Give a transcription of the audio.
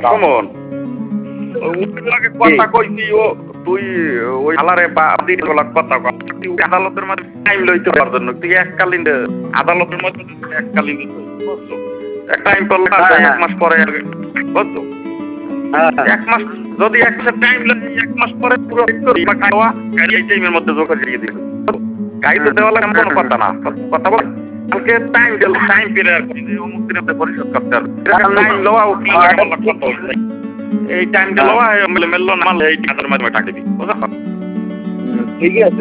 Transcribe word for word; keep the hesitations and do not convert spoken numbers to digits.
সুমন আগে কথা কইছি ও তুই ওই আলারে বাদি বলা কথা কর তুই আদালতের মধ্যে টাইম লইতে পারার জন্য তুই এককালীন আদালতের মধ্যে এককালীন বুঝছো এক টাইম পর এক মাস পরে বুঝছো এক মাস যদি এক মাস টাইম লাগে এক মাস পরে পুরো খাওয়া গাড়ি এই টাইমের মধ্যে জোগাড় দিয়ে দিবে গাড়ি তো দেওয়া লাগে কোনো কথা না কথা বল কালকে টাইম দিল টাইম পেরে আর কি অমুক দিনে পরিশোধ করতে হবে টাইম লওয়া উঠলে কথা বলতে এই টাইম লওয়া মেলে মেললো না এই টাকার মাধ্যমে টাকা দিবি বুঝছো ঠিক আছে।